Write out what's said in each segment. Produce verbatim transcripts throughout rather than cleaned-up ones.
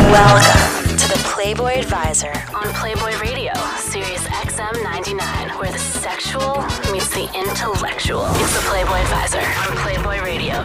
Welcome to the Playboy Advisor on Playboy Radio, Sirius X M ninety-nine, where the sexual meets the intellectual. It's the Playboy Advisor on Playboy Radio.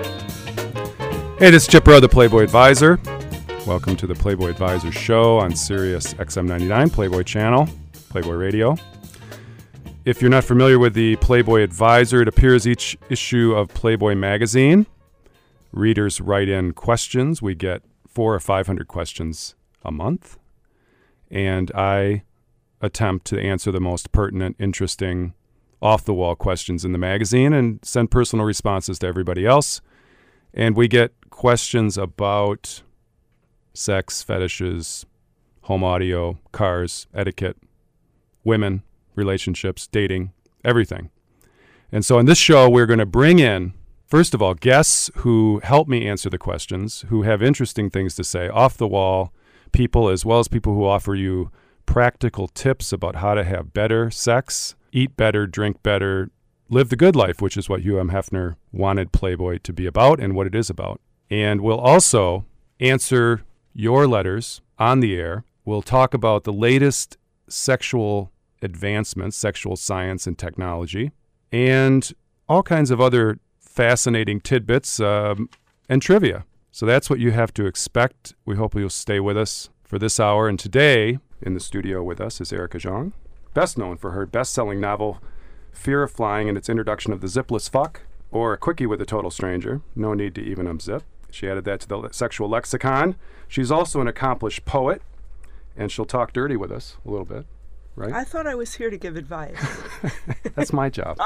Hey, this is Chip Rowe, the Playboy Advisor. Welcome to the Playboy Advisor show on Sirius X M ninety-nine, Playboy channel, Playboy Radio. If you're not familiar with the Playboy Advisor, it appears each issue of Playboy magazine. Readers write in questions. We get four or five hundred questions a month, and I attempt to answer the most pertinent, interesting, off-the-wall questions in the magazine and send personal responses to everybody else. And we get questions about sex, fetishes, home audio, cars, etiquette, women, relationships, dating, everything. And so in this show, we're going to bring in, first of all, guests who help me answer the questions, who have interesting things to say, off-the-wall people, as well as people who offer you practical tips about how to have better sex, eat better, drink better, live the good life, which is what Hugh M. Hefner wanted Playboy to be about and what it is about. And we'll also answer your letters on the air. We'll talk about the latest sexual advancements, sexual science and technology, and all kinds of other fascinating tidbits um, and trivia. So that's what you have to expect. We hope you'll stay with us for this hour. And today, in the studio with us is Erica Jong, best known for her best-selling novel, Fear of Flying, and its introduction of the zipless fuck, or a quickie with a total stranger. No need to even unzip. She added that to the sexual lexicon. She's also an accomplished poet, and she'll talk dirty with us a little bit, right? I thought I was here to give advice. That's my job.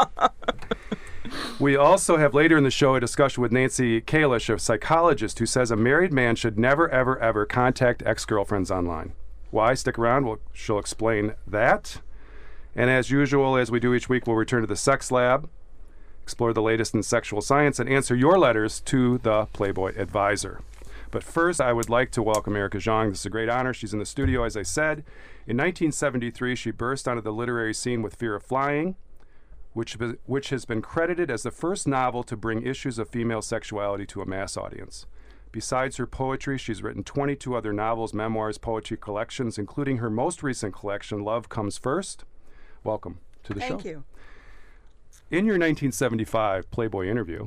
We also have later in the show a discussion with Nancy Kalish, a psychologist who says a married man should never, ever, ever contact ex-girlfriends online. Why? Stick around. We'll, she'll explain that. And as usual, as we do each week, we'll return to the Sex Lab, explore the latest in sexual science, and answer your letters to the Playboy Advisor. But first, I would like to welcome Erica Jong. This is a great honor. She's in the studio, as I said. In nineteen seventy-three, she burst onto the literary scene with Fear of Flying, which, which has been credited as the first novel to bring issues of female sexuality to a mass audience. Besides her poetry, she's written twenty-two other novels, memoirs, poetry collections, including her most recent collection, Love Comes First. Welcome to the Thank show. Thank you. In your nineteen seventy-five Playboy interview.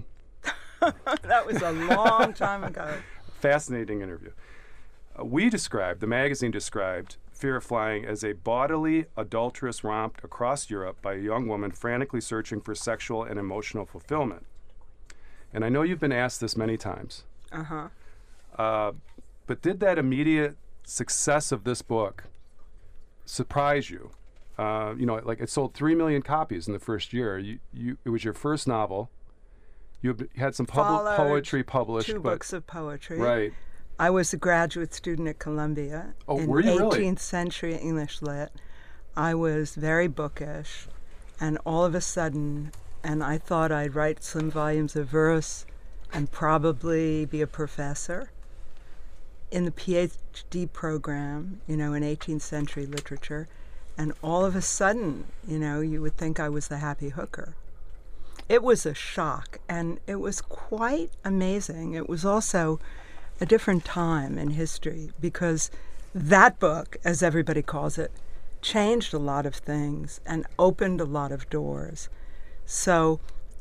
That was a long time ago. Fascinating interview. Uh, we described, the magazine described, Fear of Flying as a bodily, adulterous romp across Europe by a young woman frantically searching for sexual and emotional fulfillment. And I know you've been asked this many times. Uh-huh. Uh, but did that immediate success of this book surprise you? Uh, you know, like it sold three million copies in the first year. You, you, it was your first novel. You had some pub- poetry published. Two but, books of poetry. Right. I was a graduate student at Columbia oh, in were you eighteenth really? century English lit. I was very bookish, and all of a sudden, and I thought I'd write some volumes of verse and probably be a professor in the PhD program, you know, in eighteenth century literature. And all of a sudden, you know, you would think I was the happy hooker. It was a shock, and it was quite amazing. It was also a different time in history because that book, as everybody calls it, changed a lot of things and opened a lot of doors. So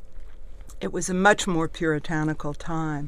it was a much more puritanical time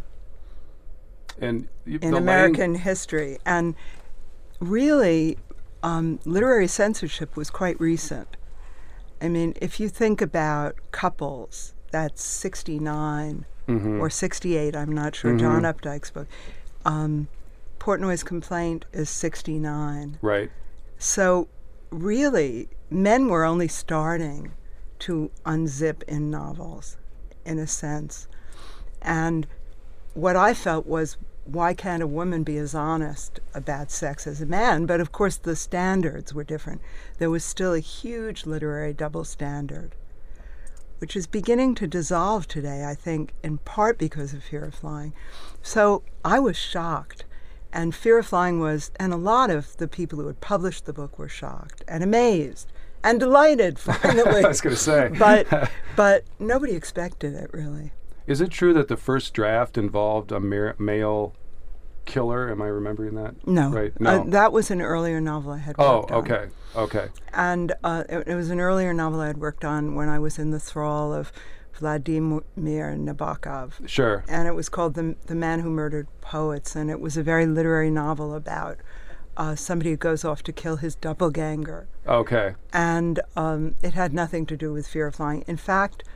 and you, in American lang- history. And really, um, literary censorship was quite recent. I mean, if you think about Couples, that's sixty-nine mm-hmm. or sixty-eight, I'm not sure, mm-hmm. John Updike's book. Um, Portnoy's Complaint is sixty-nine. Right. So really, men were only starting to unzip in novels, in a sense. And what I felt was, why can't a woman be as honest about sex as a man? But of course the standards were different. There was still a huge literary double standard, which is beginning to dissolve today, I think, in part because of Fear of Flying. So I was shocked. And Fear of Flying was, and a lot of the people who had published the book were shocked and amazed and delighted, finally. I was going to say. but, but nobody expected it, really. Is it true that the first draft involved a ma- male Killer. Am I remembering that? No. Right. No. Uh, that was an earlier novel I had oh, worked on. okay. Okay. And uh, it, it was an earlier novel I had worked on when I was in the thrall of Vladimir Nabokov. Sure. And it was called The, the Man Who Murdered Poets. And it was a very literary novel about uh, somebody who goes off to kill his doppelganger. Okay. And um, it had nothing to do with fear of flying. In fact,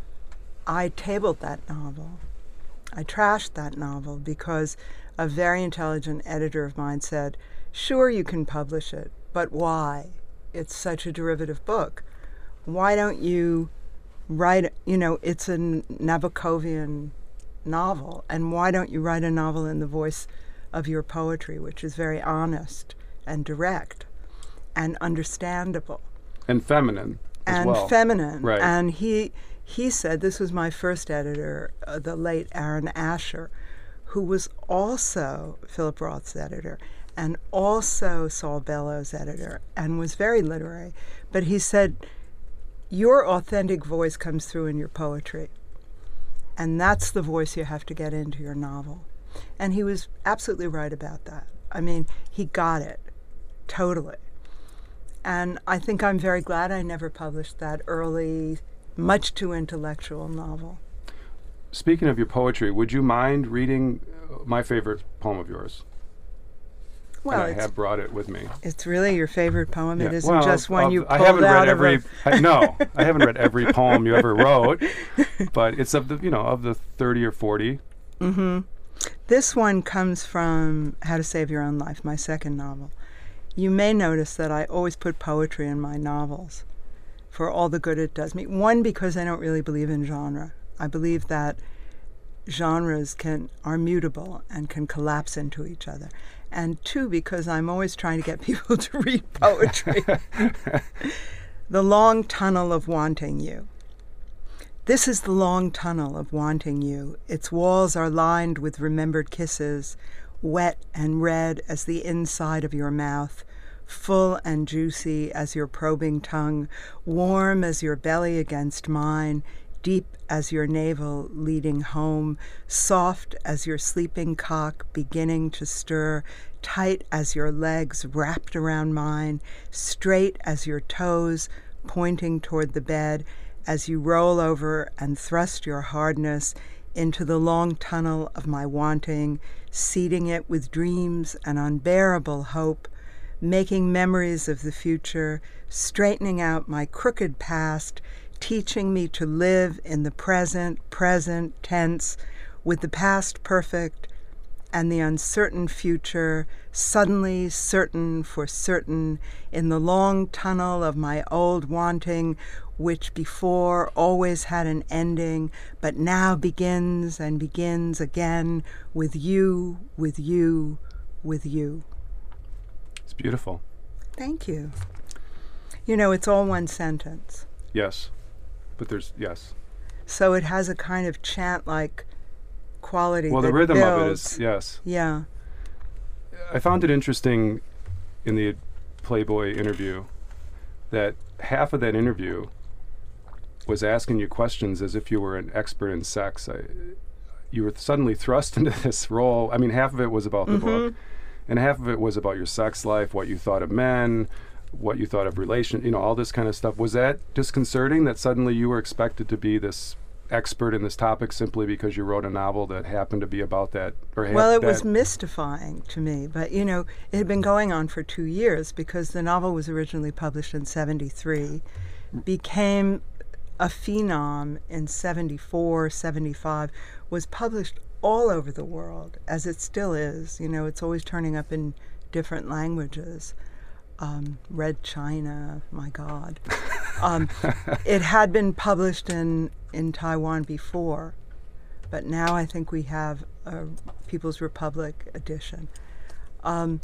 I tabled that novel. I trashed that novel because a very intelligent editor of mine said, sure, you can publish it, but why? It's such a derivative book. Why don't you write, you know, it's a Nabokovian novel, and why don't you write a novel in the voice of your poetry, which is very honest and direct and understandable. And feminine as and well. feminine. Right. And he he said, this was my first editor, uh, the late Aaron Asher, who was also Philip Roth's editor and also Saul Bellows' editor and was very literary. But he said, your authentic voice comes through in your poetry. And that's the voice you have to get into your novel. And he was absolutely right about that. I mean, he got it, totally. And I think I'm very glad I never published that early, much too intellectual novel. Speaking of your poetry, would you mind reading my favorite poem of yours? Well, and I it's, have brought it with me. It's really your favorite poem. Yeah. It isn't well, just one of, you I pulled haven't out read of every. a I, no, I haven't read every poem you ever wrote, but it's of the you know of the thirty or forty. Mm-hmm. This one comes from How to Save Your Own Life, my second novel. You may notice that I always put poetry in my novels for all the good it does me. One, because I don't really believe in genre. I believe that genres can are mutable and can collapse into each other. And two, because I'm always trying to get people to read poetry. The Long Tunnel of Wanting You. This is the long tunnel of wanting you. Its walls are lined with remembered kisses, wet and red as the inside of your mouth, full and juicy as your probing tongue, warm as your belly against mine, deep as your navel leading home, soft as your sleeping cock beginning to stir, tight as your legs wrapped around mine, straight as your toes pointing toward the bed, as you roll over and thrust your hardness into the long tunnel of my wanting, seeding it with dreams and unbearable hope, making memories of the future, straightening out my crooked past, teaching me to live in the present, present tense, with the past perfect and the uncertain future suddenly certain for certain in the long tunnel of my old wanting, which before always had an ending, but now begins and begins again with you, with you, with you. It's beautiful. Thank you. You know, it's all one sentence. Yes. But there's, yes. So it has a kind of chant-like quality. Well, that the rhythm builds. of it is, yes. Yeah. I found it interesting in the Playboy interview that half of that interview was asking you questions as if you were an expert in sex. I, you were suddenly thrust into this role. I mean, half of it was about the Mm-hmm. book, and half of it was about your sex life, what you thought of men, what you thought of relation, you know, all this kind of stuff. Was that disconcerting that suddenly you were expected to be this expert in this topic simply because you wrote a novel that happened to be about that? Or Well, it that was mystifying to me, but, you know, it had been going on for two years because the novel was originally published in seventy-three, became a phenom in seventy-four, seventy-five, was published all over the world, as it still is. You know, it's always turning up in different languages. Um, Red China, my God. Um, it had been published in, in Taiwan before, but now I think we have a People's Republic edition. Um,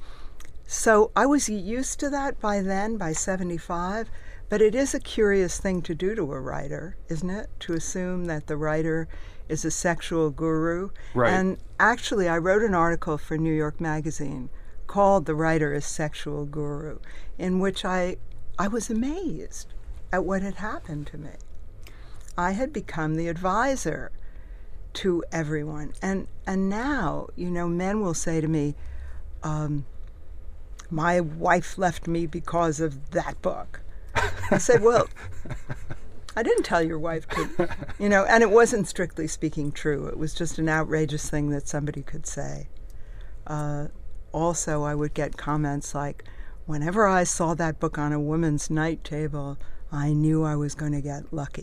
so I was used to that by then, by seventy-five, but it is a curious thing to do to a writer, isn't it? To assume that the writer is a sexual guru. Right. And actually, I wrote an article for New York Magazine called The Writer is Sexual Guru, in which I, I was amazed at what had happened to me. I had become the advisor to everyone. And and now, you know, men will say to me, um, my wife left me because of that book. I said, well, I didn't tell your wife to, you know, and it wasn't strictly speaking true. It was just an outrageous thing that somebody could say. Uh, also, I would get comments like, whenever I saw that book on a woman's night table, I knew I was going to get lucky.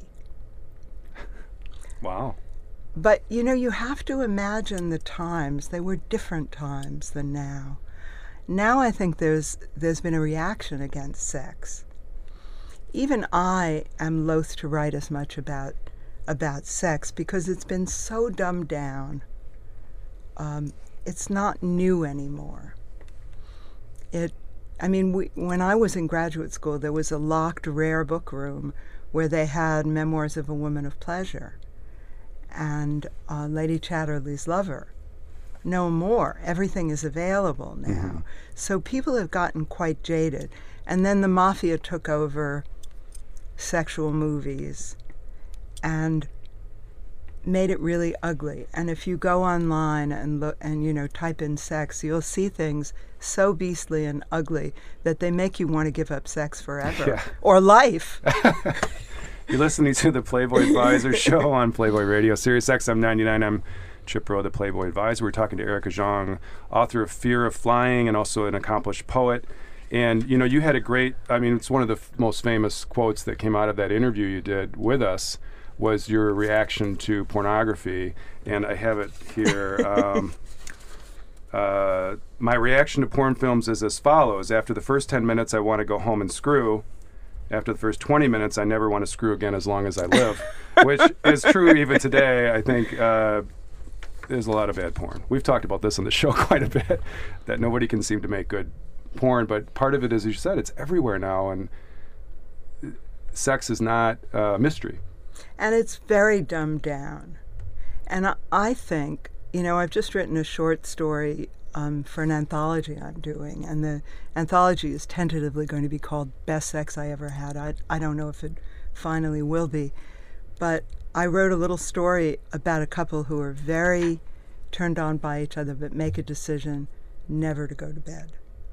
Wow. But, you know, you have to imagine the times. They were different times than now. Now I think there's there's been a reaction against sex. Even I am loath to write as much about about sex because it's been so dumbed down. Um, it's not new anymore. It, I mean, we, when I was in graduate school, there was a locked, rare book room where they had Memoirs of a Woman of Pleasure and uh, Lady Chatterley's Lover. No more. Everything is available now. Mm-hmm. So people have gotten quite jaded. And then the mafia took over sexual movies and made it really ugly. And if you go online and look and you know type in sex, you'll see things so beastly and ugly that they make you want to give up sex forever yeah. or life. You're listening to the Playboy Advisor show on Playboy Radio, Sirius X M ninety-nine. I'm Chip Rowe, the Playboy Advisor. We're talking to Erica Jong, author of Fear of Flying and also an accomplished poet. And, you know, you had a great, I mean, it's one of the f- most famous quotes that came out of that interview you did with us was your reaction to pornography. And I have it here. um, uh, my reaction to porn films is as follows. After the first ten minutes, I want to go home and screw. After the first twenty minutes, I never want to screw again as long as I live, which is true even today. I think uh, there's a lot of bad porn. We've talked about this on the show quite a bit, that nobody can seem to make good porn, but part of it is, as you said, it's everywhere now, and sex is not a mystery. And it's very dumbed down. And I, I think, you know, I've just written a short story um, for an anthology I'm doing, and the anthology is tentatively going to be called Best Sex I Ever Had. I, I don't know if it finally will be, but I wrote a little story about a couple who are very turned on by each other but make a decision never to go to bed.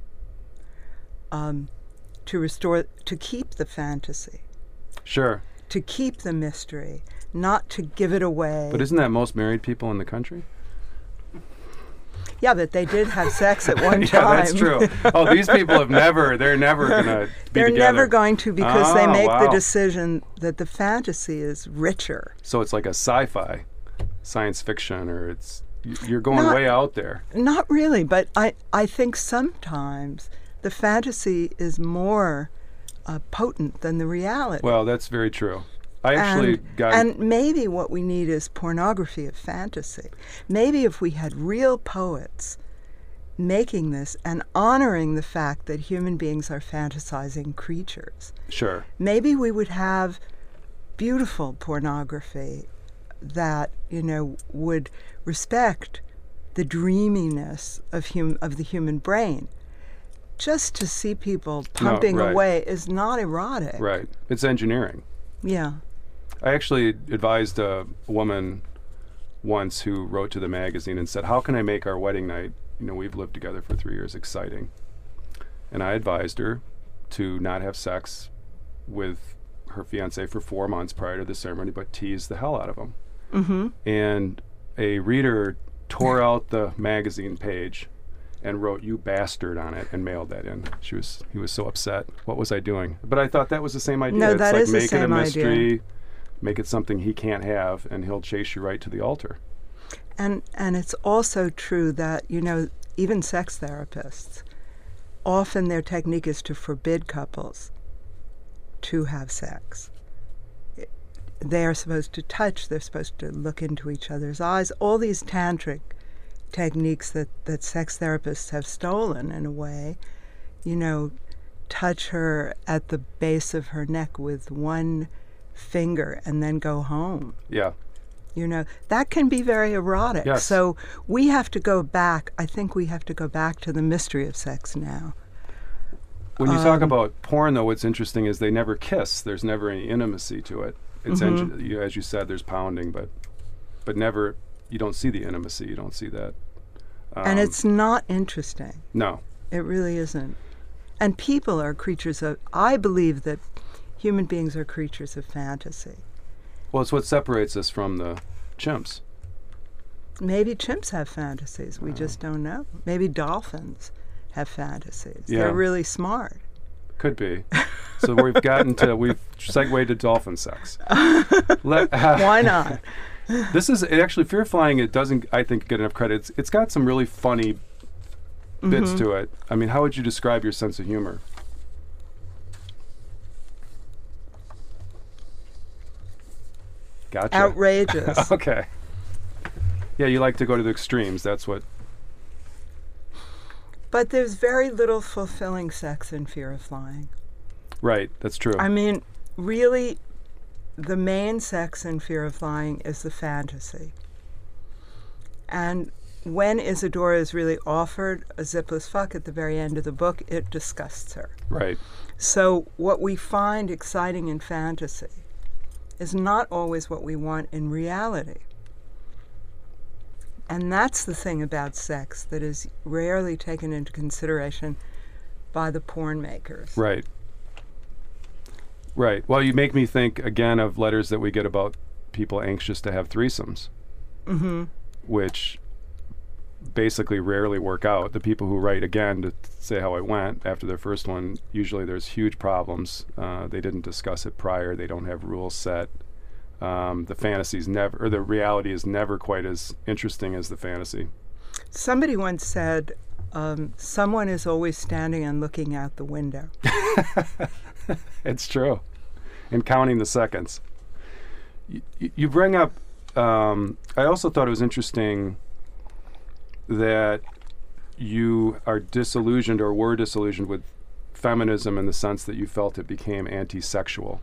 Um, to restore, to keep the fantasy. Sure. To keep the mystery, not to give it away. But isn't that most married people in the country? Yeah, but they did have sex at one yeah, time. That's true. Oh, these people have never, they're never going to be They're together. never going to because oh, they make wow. the decision that the fantasy is richer. So it's like a sci-fi, science fiction, or it's, you're going Not, way out there. Not really, but I, I think sometimes the fantasy is more uh, potent than the reality. Well, that's very true. I actually and, got... And maybe what we need is pornography of fantasy. Maybe if we had real poets making this and honoring the fact that human beings are fantasizing creatures. Sure. Maybe we would have beautiful pornography that, you know, would respect the dreaminess of hum- of the human brain. Just to see people pumping no, right. away is not erotic. Right. It's engineering. Yeah. I actually advised a woman once who wrote to the magazine and said, how can I make our wedding night, you know, we've lived together for three years, exciting? And I advised her to not have sex with her fiancé for four months prior to the ceremony, but tease the hell out of him. Mm-hmm. And a reader tore out the magazine page and wrote "you bastard" on it and mailed that in. She was he was so upset. What was I doing? But I thought that was the same idea. No, it's that like is the make same it a mystery, idea. Make it something he can't have, and he'll chase you right to the altar. And and it's also true that, you know, even sex therapists, often their technique is to forbid couples to have sex. They are supposed to touch, they're supposed to look into each other's eyes, all these tantric techniques that, that sex therapists have stolen in a way, you know, touch her at the base of her neck with one finger and then go home. Yeah. You know, that can be very erotic. Yes. So we have to go back, I think we have to go back to the mystery of sex now. When you um, talk about porn, though, what's interesting is they never kiss. There's never any intimacy to it. It's mm-hmm. engi- you, as you said, there's pounding, but but never, you don't see the intimacy, you don't see that. Um, and it's not interesting. No. It really isn't. And people are creatures of, I believe that human beings are creatures of fantasy. Well, it's what separates us from the chimps. Maybe chimps have fantasies. We just don't know. Maybe dolphins have fantasies. Yeah. They're really smart. Could be. So we've gotten to, we've segued to dolphin sex. Let, uh, Why not? This is, it actually, Fear Flying, it doesn't, I think, get enough credit. It's, it's got some really funny bits Mm-hmm. to it. I mean, how would you describe your sense of humor? Gotcha. Outrageous. Okay. Yeah, you like to go to the extremes. That's what. But there's very little fulfilling sex in Fear of Flying. Right, that's true. I mean, really, the main sex in Fear of Flying is the fantasy. And when Isadora is really offered a zipless fuck at the very end of the book, it disgusts her. Right. So what we find exciting in fantasy is not always what we want in reality. And that's the thing about sex that is rarely taken into consideration by the porn makers. Right. Right. Well, you make me think again of letters that we get about people anxious to have threesomes, Mm-hmm. which basically rarely work out. The people who write again to say how it went after their first one, usually there's huge problems. Uh, they didn't discuss it prior. They don't have rules set. Um, the fantasy's never, or the reality is never quite as interesting as the fantasy. Somebody once said, um, someone is always standing and looking out the window. It's true. And counting the seconds. Y- y- you bring up, um, I also thought it was interesting that you are disillusioned or were disillusioned with feminism in the sense that you felt it became anti-sexual,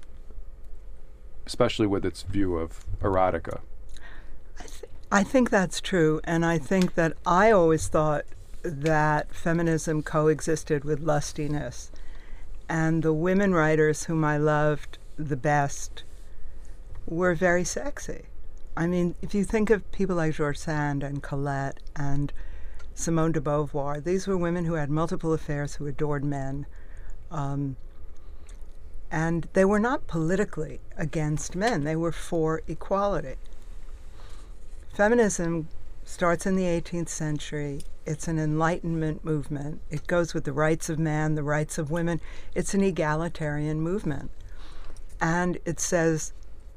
especially with its view of erotica. I, th- I think that's true, and I think that I always thought that feminism coexisted with lustiness. And the women writers whom I loved the best were very sexy. I mean, if you think of people like George Sand and Colette and Simone de Beauvoir, these were women who had multiple affairs, who adored men. Um, and they were not politically against men. They were for equality. Feminism starts in the eighteenth century. It's an Enlightenment movement. It goes with the rights of man, the rights of women. It's an egalitarian movement. And it says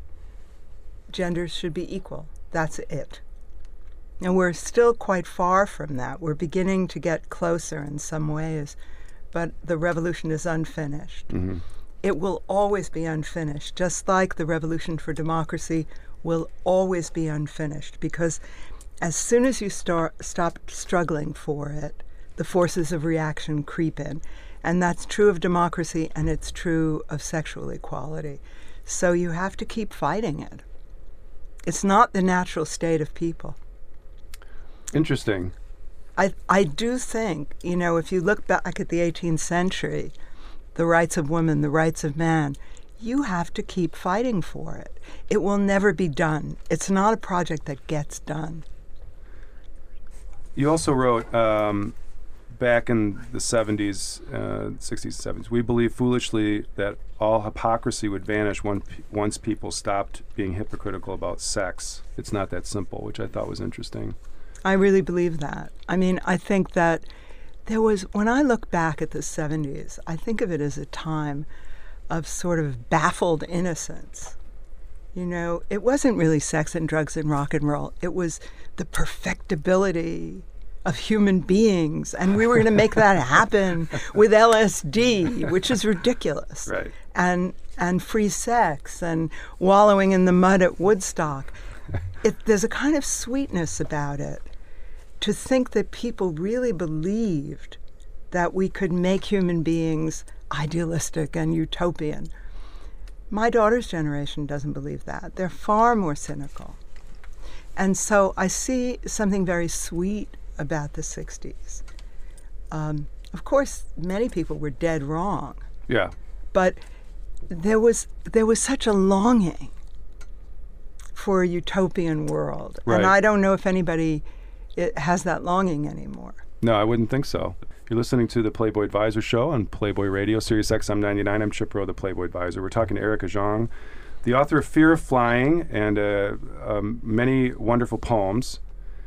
genders should be equal. That's it. And we're still quite far from that. We're beginning to get closer in some ways, but the revolution is unfinished. Mm-hmm. It will always be unfinished, just like the revolution for democracy will always be unfinished, because as soon as you start stop struggling for it, the forces of reaction creep in. And that's true of democracy, and it's true of sexual equality. So you have to keep fighting it. It's not the natural state of people. Interesting. I I do think, you know, if you look back at the eighteenth century, the rights of women, the rights of man, you have to keep fighting for it. It will never be done. It's not a project that gets done. You also wrote um, back in the seventies, uh, sixties, seventies, we believe foolishly that all hypocrisy would vanish when pe- once people stopped being hypocritical about sex. It's not that simple, which I thought was interesting. I really believe that. I mean, I think that there was, when I look back at the seventies, I think of it as a time of sort of baffled innocence. You know, it wasn't really sex and drugs and rock and roll. It was the perfectibility of human beings, and we were going to make that happen with L S D, which is ridiculous. Right. And and free sex and wallowing in the mud at Woodstock. It, there's a kind of sweetness about it, to think that people really believed that we could make human beings idealistic and utopian. My daughter's generation doesn't believe that. They're far more cynical. And so I see something very sweet about the sixties. Um, of course, many people were dead wrong, Yeah. but there was there was such a longing for a utopian world. Right. And I don't know if anybody it has that longing anymore. No, I wouldn't think so. You're listening to the Playboy Advisor Show on Playboy Radio, Sirius X M ninety-nine. I'm Chip Rowe, the Playboy Advisor. We're talking to Erica Zhang, the author of Fear of Flying and uh, um, many wonderful poems.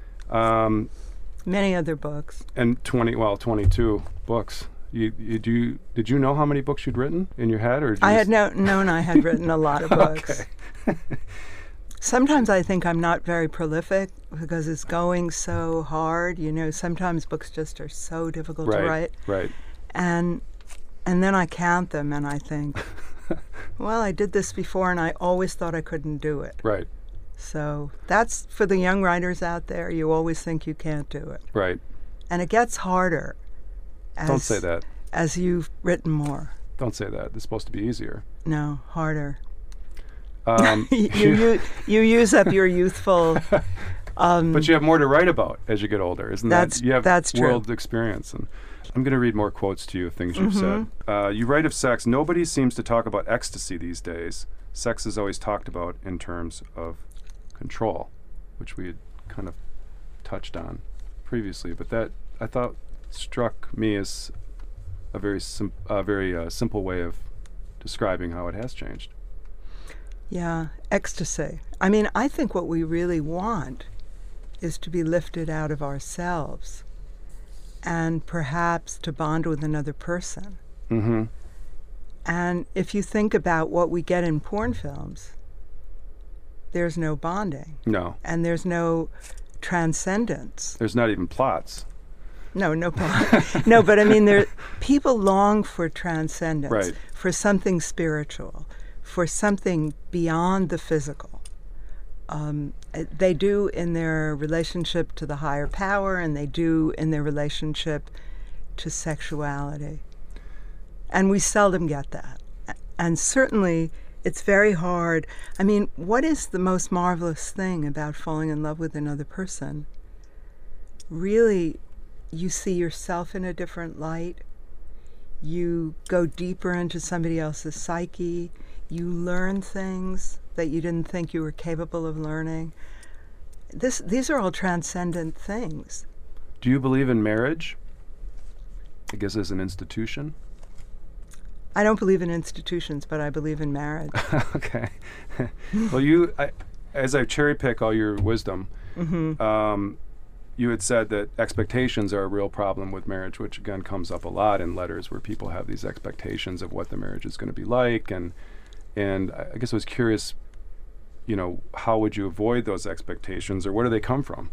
Um, Many other books. and twenty, well, twenty-two books. You, you do. Did you know how many books you'd written in your head, or did you I had just- no, known I had written a lot of books. Sometimes I think I'm not very prolific because it's going so hard. You know, sometimes books just are so difficult right, to write. right. And and then I count them and I think, well, I did this before and I always thought I couldn't do it. Right, So that's for the young writers out there. You always think you can't do it. right. And it gets harder as, Don't say that. as you've written more. Don't say that. It's supposed to be easier. No, harder. Um, you, you you use up your youthful. Um, but you have more to write about as you get older, isn't That's- that? You have that's true. world experience. And I'm going to read more quotes to you of things you've Mm-hmm. said. Uh, you write of sex. Nobody seems to talk about ecstasy these days. Sex is always talked about in terms of control, which we had kind of touched on previously. But that, I thought, struck me as a very sim- a very uh, simple way of describing how it has changed. Yeah, ecstasy. I mean, I think what we really want is to be lifted out of ourselves and perhaps to bond with another person. Mm-hmm. And if you think about what we get in porn films, there's no bonding No, and there's no transcendence. there's not even plots. No, no problem. No, but I mean, there people long for transcendence, Right. for something spiritual, for something beyond the physical. Um, uh, they do in their relationship to the higher power, and they do in their relationship to sexuality. And we seldom get that. A- And certainly, it's very hard. I mean, what is the most marvelous thing about falling in love with another person? Really, you see yourself in a different light. You go deeper into somebody else's psyche. You learn things that you didn't think you were capable of learning. This, these are all transcendent things. Do you believe in marriage? I guess as an institution. I don't believe in institutions, but I believe in marriage. Okay. Well, you, I, as I cherry pick all your wisdom, Mm-hmm. um, you had said that expectations are a real problem with marriage, which again comes up a lot in letters where people have these expectations of what the marriage is going to be like, and and I I guess I was curious, you know, how would you avoid those expectations, or where do they come from?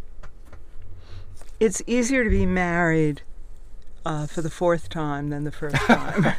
It's easier to be married uh, for the fourth time than the first time,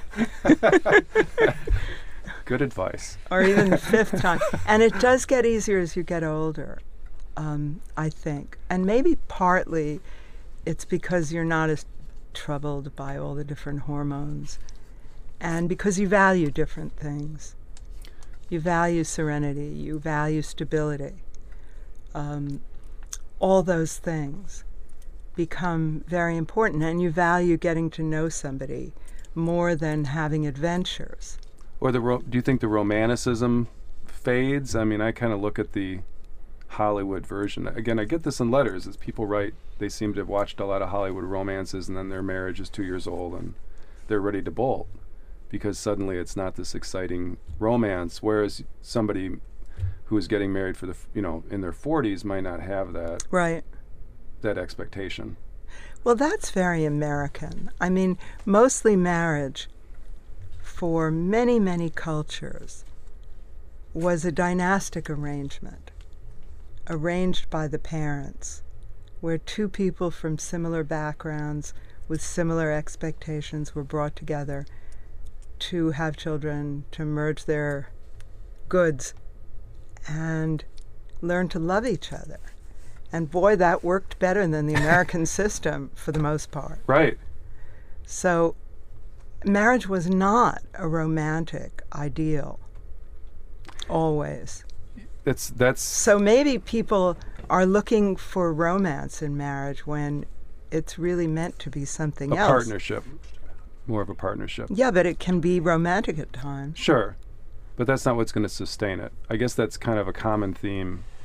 Good advice. or even the fifth time. And it does get easier as you get older, um, I think. And maybe partly it's because you're not as troubled by all the different hormones, and because you value different things. You value serenity, you value stability. Um, all those things become very important, and you value getting to know somebody more than having adventures. Or the ro- do you think the romanticism fades? I mean, I kind of look at the Hollywood version. Again, I get this in letters as people write. They seem to have watched a lot of Hollywood romances, and then their marriage is two years old, and they're ready to bolt because suddenly it's not this exciting romance. Whereas somebody who is getting married for the f- you know in their forties might not have that Right. that expectation. Well, that's very American. I mean, mostly marriage for many, many cultures was a dynastic arrangement, arranged by the parents, where two people from similar backgrounds with similar expectations were brought together to have children, to merge their goods, and learn to love each other. And boy, that worked better than the American system for the most part. Right. So marriage was not a romantic ideal, always. That's that's So maybe people are looking for romance in marriage when it's really meant to be something a else. partnership, more of a partnership. Yeah, but it can be romantic at times. Sure, but that's not what's going to sustain it. I guess that's kind of a common theme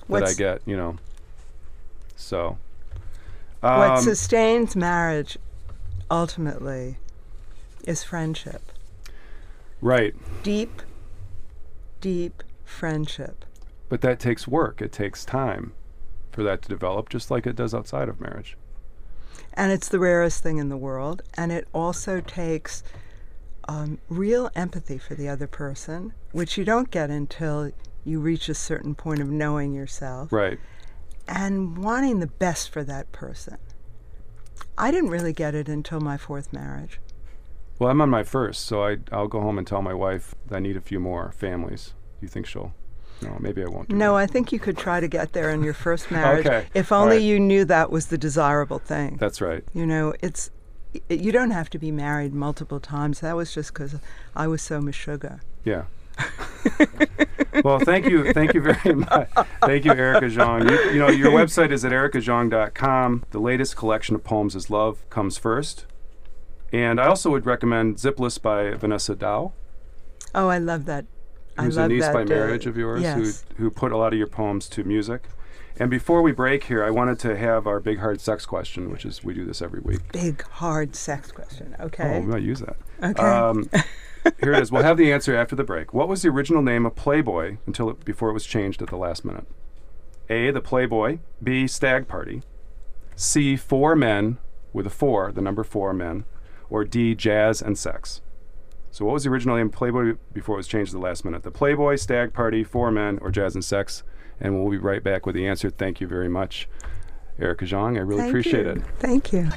that I What's- get, you know. So, What um, sustains marriage ultimately is friendship. right. Deep, deep friendship. But that takes work. It takes time for that to develop, just like it does outside of marriage. And it's the rarest thing in the world. And it also takes um, real empathy for the other person, which you don't get until you reach a certain point of knowing yourself. Right. And wanting the best for that person. I didn't really get it until my fourth marriage. Well, I'm on my first, so I, I'll go home and tell my wife I need a few more families. You think she'll? No, maybe I won't do No, that. I think you could try to get there in your first marriage. Okay. If All only right. you knew that was the desirable thing. That's right. You know, it's it, you don't have to be married multiple times. That was just because I was so meshuggah. Yeah. Well, thank you, thank you very much. Thank you, Erica Zhang. You, you know, your website is at erica zhang dot com. The latest collection of poems is Love Comes First. And I also would recommend Zipless by Vanessa Dow, Oh, I love that. I who's a love niece that, by uh, marriage of yours, yes. who who put a lot of your poems to music. And before we break here, I wanted to have our big hard sex question, which is we do this every week. Big, hard sex question. Oh, Okay. we might use that. Okay. Um, here it is. We'll have the answer after the break. What was the original name of Playboy until it, before it was changed at the last minute? A, the Playboy. B, Stag Party. C, Four Men with a four, the number four men. Or D, Jazz and Sex. So what was the original name of Playboy before it was changed at the last minute? The Playboy, Stag Party, Four Men, or Jazz and Sex? And we'll be right back with the answer. Thank you very much, Erica Zhang. I really Thank appreciate you. it. Thank you.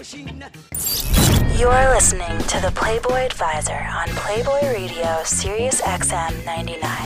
You're listening to the Playboy Advisor on Playboy Radio, Sirius X M ninety-nine.